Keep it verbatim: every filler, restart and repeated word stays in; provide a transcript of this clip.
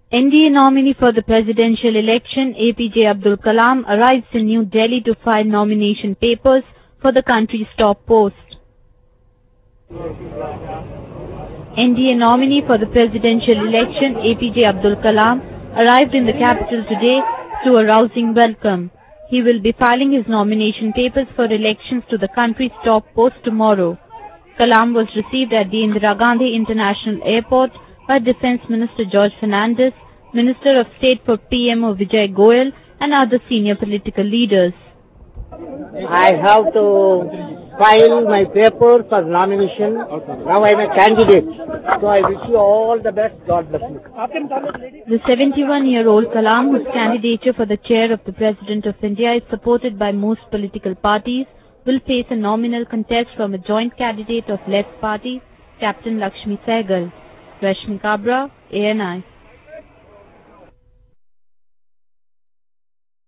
N D A nominee for the presidential election, A P J Abdul Kalam, arrives in New Delhi to file nomination papers for the country's top post. N D A nominee for the presidential election, A P J Abdul Kalam, arrived in the capital today to a rousing welcome. He will be filing his nomination papers for elections to the country's top post tomorrow. Kalam was received at the Indira Gandhi International Airport by Defence Minister George Fernandes, Minister of State for P M O Vijay Goyal and other senior political leaders. I have to file my papers for nomination. Now I am a candidate. So I wish you all the best. God bless you. The seventy-one-year-old Kalam, whose candidature for the chair of the President of India is supported by most political parties, will face a nominal contest from a joint candidate of left party, Captain Lakshmi Sehgal. Rashmi Kabra, A N I.